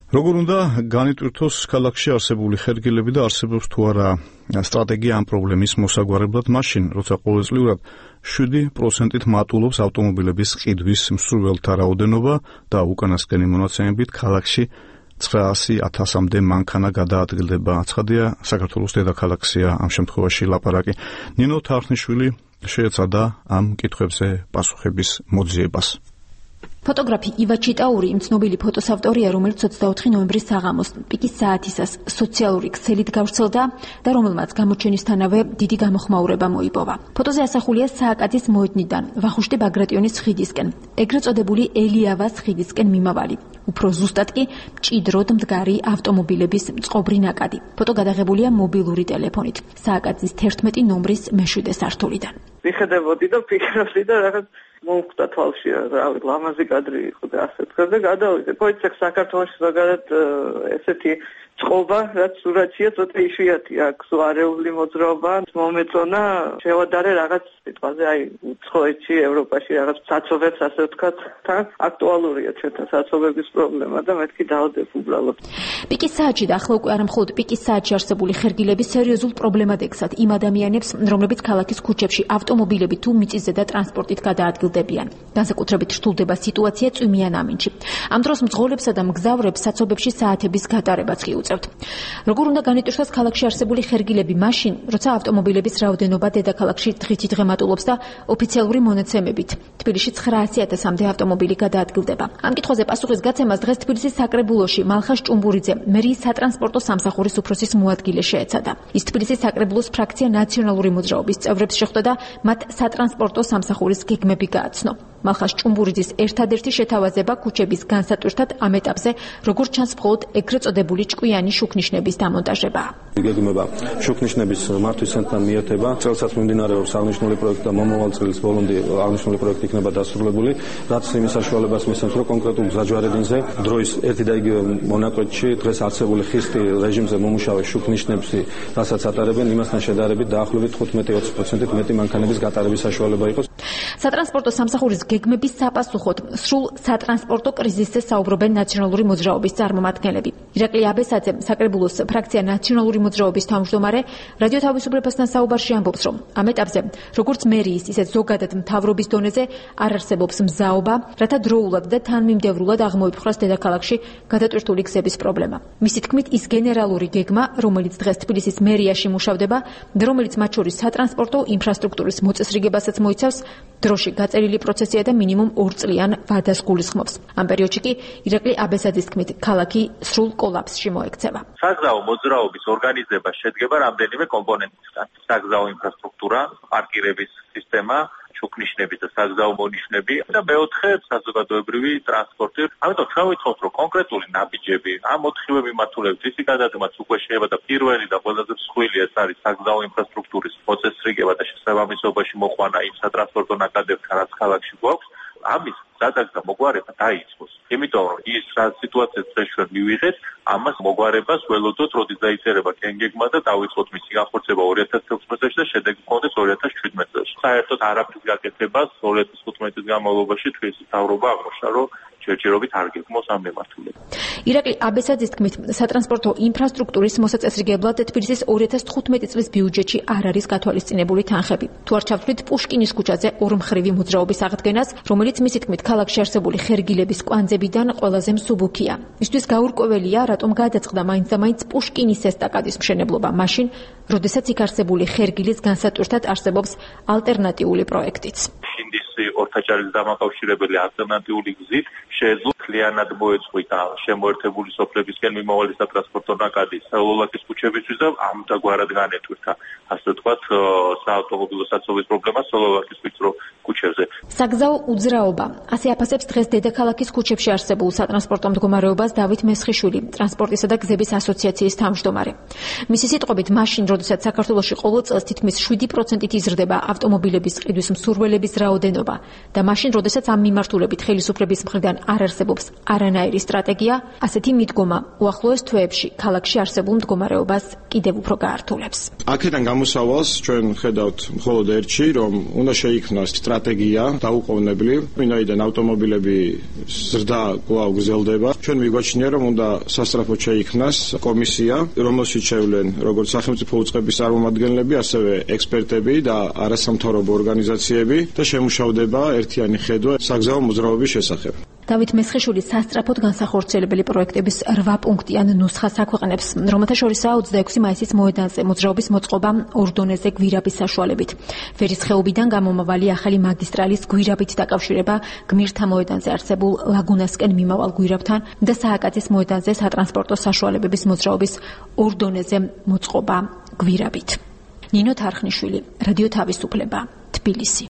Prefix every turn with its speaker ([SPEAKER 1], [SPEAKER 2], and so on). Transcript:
[SPEAKER 1] როგორ უნდა განიტვირთოს ქალაქში არსებული ხერგილები და არსებობს თუ არა სტრატეგია ამ პრობლემის მოსაგვარებლად მაშინ, როცა ყოველწლიურად 7%-ით მატულობს ავტომობილების ყიდვის მსურველთა რაოდენობა და უკანასკნელი მონაცემებით ქალაქში 900,000-მდე მანქანა გადაადგილდება. ცხადია, საქართველოს დედაქალაქია ამ შემთხვევაში ლაპარაკი. ნინო თარხნიშვილი შეეცადა ამ კითხვებზე პასუხების მოძიებას.
[SPEAKER 2] ფოტოგრაფი ივა ჩიტაური იმ ცნობილი ფოტოს ავტორია, რომელიც 24 ნოემბრის საღამოს პიკის საათისას სოციალური ქსელით გავრცელდა და რომელმაც გამოჩენისთანავე დიდი გამოხმაურება მოიპოვა. ფოტოზე ასახულია სააკაძის მოედნიდან ვახუშტი ბაგრატიონის ხიდისკენ, ეგრეთ წოდებული ელიავას ხიდისკენ მიმავალი. უფრო ზუსტად კი მჭიდროდ მდგარი ავტომობილების წყობრი ნაკადი. ფოტო გადაღებულია მობილური ტელეფონით. სააკაძის 11 ნომრის მე-7 სართულიდან.
[SPEAKER 3] ვიხედებოდი და ფიქრობდი და რაღაც მომკვდა თვალში, რავი, ლამაზი კადრი იყო და ასე თქვა და გადავიდე. მოიცეს საქართველოს ზოგადად ესეთი წყობა, რაც სურათია, ცოტა იშვიათია, აქვს არეული მოძრაობა, მომეწონა, შევადარე რაღაც სიტყვაზე, აი, უცხოეთში, ევროპაში რაღაც საცობებს, ასე ვთქვათ, თან აქტუალურია ჩვენთან საცობების პრობლემა და მეთქი დავდებ უბრალოდ.
[SPEAKER 2] პიკის საათში და ახლა უკვე არა მხოლოდ პიკის საათში არსებული ხერგილები სერიოზულ პრობლემად ექცათ იმ ადამიანებს, რომლებიც ქალაქის ქუჩებში ავტომობილებით თუ მიწისზედა და ტრანსპორტით გადაადგილდებიან. განსაკუთრებით რთულდება სიტუაცია წვიმიან ამინდში. ამ დროს მძღოლებსა და მგზავრებს საცობებში საათების გატარებაც კი როგორ უნდა განიტვირთოს ქალაქში არსებული ხერგილები მაშინ, როცა ავტომობილების რაოდენობა დედაქალაქში დღითიდღე მატულობს და ოფიციალური მონაცემებით თბილისში 900,000-მდე ავტომობილი გადაადგილდება. ამ კითხვაზე პასუხის გაცემას დღეს თბილისის საკრებულოში მალხას ჭუმბურიძე, მერიის სატრანსპორტო სამსახურის უფროსის მოადგილე შეეცადა. ის თბილისის საკრებულოს ფრაქცია ნაციონალური მოძრაობის წევრებს შეხვდა და მათ სატრანსპორტო სამსახურის გეგმები გააცნო. მალხას ჭუმბურიძის ერთადერთი შეთავაზება ქუჩების განსატვირთად ამ ეტაპზე, როგორც ჩანს, მხოლოდ ეგრეთ წოდებული ჭკვიანი შუქნიშნების დამონტაჟება.
[SPEAKER 4] გეგმება შუქნიშნების მართვის ცენტრთან მიერთება. წელსაც მიმდინარეობს აღნიშნული პროექტი და მომავალ წლის ბოლომდე აღნიშნული პროექტი იქნება დასრულებული, რაც იმის საშუალებას მისცემს, რომ კონკრეტულ გზაჯვარედინზე დროის ერთი და იგივე მონაკვეთში დღეს არსებული ხისტი რეჟიმზე მომუშავე შუქნიშნებში, რასაც ატარებენ, იმასთან შედარებით დაახლოებით 15-20%-ით მეტი მანქანების გატარების საშუალება იყოს.
[SPEAKER 2] სატრანსპორტო სამსახურის გეგმების საპასუხოდ სრულ სატრანსპორტო კრიზისზე საუბრობენ ნაციონალური მოძრაობის წარმომადგენლები. ირაკლი აბესაძე, საკრებულოს ფრაქცია ნაციონალური მოძრაობის თავმჯდომარე, რადიო თავისუფლებასთან საუბარში ამბობს, რომ ამ ეტაპზე, როგორც მერიის, ისე ზოგადად მთავრობის დონეზე არ არსებობს მზაობა, რათა დროულად და თანმიმდევრულად აღმოიფხვრას დედაქალაქში გადატვირთული გზების პრობლემა. მისი თქმით, ის გენერალური გეგმა, რომელიც დღეს თბილისის მერიაში მუშავდება და რომელიც მათ შორის სატრანსპორტო ინფრასტრუქტურის მოწესრიგებასაც მოიცავს, დროში გაწერილი პროცესია და მინიმუმ 2 წლიან ვადას გულისხმობს. ამ პერიოდში კი ირაკლი აბესაძის თქმით, ქალაქი სრულ კოლაფსში მოექცევა.
[SPEAKER 5] საგზაო მოძრაობის ორგანიზება შედგება რამდენიმე კომპონენტისგან. საგზაო ინფრასტრუქტურა, პარკირების სისტემა, შუქნიშნების და საგზაო მონიშნები და მეოთხე საზოგადოებრივი ტრანსპორტი. ამიტომ ჩვენ ვიცხობთ, რომ კონკრეტული ნაბიჯები ამ 4 მიმართულებით ისი გადადგმაც უკვე შეიძლება და პირველი და ყველაზე მსხვილი ეს არის საგზაო ინფრასტრუქტურის მოწესრიგება და შესაბამისობაში მოყვანა იმ სატრანსპორტო ნაკადებთან, რაც ქალაქში გვაქვს. ამის გადაგდა მოგვარება დაიწყოს. იმიტომ რომ ის სიტუაცია დღეს ჩვენ მივიღეთ, ამას მოგვარებას ველოდოთ, როდის დაიწერება კენგეგმა და დავიწყოთ მისი განხორციელება 2016 წელს და შედეგი გქონდეს 2017 წელს. საერთოდ არაფრის გაკეთებას 2015 წლის განმავლობაში თბილისის მთავრობა აღმოჩნდა, რომ ჯერჯერობით არ გეგმოს ამ მიმართულებით.
[SPEAKER 2] ირაკლი აბესაძის თქმით, სატრანსპორტო ინფრასტრუქტურის მოსაწესრიგებლად თბილისის 2015 წლის ბიუჯეტში არ არის გათვალისწინებული თანხები. თუ არ ჩავთვლით პუშკინის ქუჩაზე ორმხრივი მოძრაობის აღდგენას, რომელიც მისი თქმით ქალაქში არსებული ხერგილების კვანძებიდან ყველაზე მსუბუქია. მისთვის გაურკვეველია, რატომ გადაწყდა მაინც და მაინც პუშკინის ესტაკადის მშენებლობა მაშინ, როდესაც იქ არსებული ხერგილის განსატვირთად არსებობს ალტერნატიული პროექტიც.
[SPEAKER 5] ორთაჭარის დამაკავშირებელი ალტერნატიული გზით შეეძლო მთლიანად მოეწყვიტა შემოერთებული სოფლებისკენ მიმავალი სატრანსპორტო ნაკადი სელოლაკის ქუჩებისთვის და ამგვარად განეტვირთა, ასე ვთქვათ, საავტომობილო საცობის პრობლემა სელოლაკის ვიწრო ქუჩებზე.
[SPEAKER 2] საგზაო უძრაობა. ასე აფასებს დღეს დედაქალაქის ქუჩებში არსებულ სატრანსპორტო მდგომარეობას დავით მესხიშვილი, ტრანსპორტისა და გზების ასოციაციის თავმჯდომარე. მისი სიტყვებით, მაშინ, როდესაც საქართველოში ყოველ წელს თითქმის 7%-ით იზრდება ავტომობილების ყიდვის მსურველების რაოდენობა, მოძრაობა და მაშინ, როდესაც ამ მიმართულებით ხელისუფლების მხრიდან არ არსებობს არანაირი სტრატეგია, ასეთი მიდგომა უახლოეს თვეებში ქალაქში არსებულ მდგომარეობას კიდევ უფრო გაართულებს.
[SPEAKER 6] აქედან გამოსავალს ჩვენ ხედავთ მხოლოდ ერთში, რომ უნდა შეიქმნას სტრატეგია დაუყოვნებლივ, ვინაიდან ავტომობილები ზრდა კვლავ გრძელდება. ჩვენ მიგვაჩნია, რომ უნდა სასწრაფოდ შეიქმნას კომისია, რომელშიც შევლენ როგორც სახელმწიფო უწყების წარმომადგენლები, ასევე ექსპერტები და არასამთავრობო ორგანიზაციები და შემუშავდება ერთიანი ხედვა საგზაო მოძრაობის შესახებ.
[SPEAKER 2] დავით მესხიშვილის სასწრაფოდ განსახორციელებელი პროექტების 8 პუნქტიან ნუსხას აქვეყნებს, რომელთა შორისაა 26 მაისის მოედანზე მოძრაობის მოწყობა ორ დონეზე გვირაბის საშუალებით. ვერის ხეობიდან გამომავალი ახალი მაგისტრალის გვირაბით დაკავშირება გმირთა მოედანზე არსებულ ლაგუნასკენ მიმავალ გვირაბთან და სააკაძის მოედანზე სატრანსპორტო საშუალებების მოძრაობის ორ დონეზე მოწყობა გვირაბით. ნინო თარხნიშვილი, რადიო თავისუფლება, თბილისი.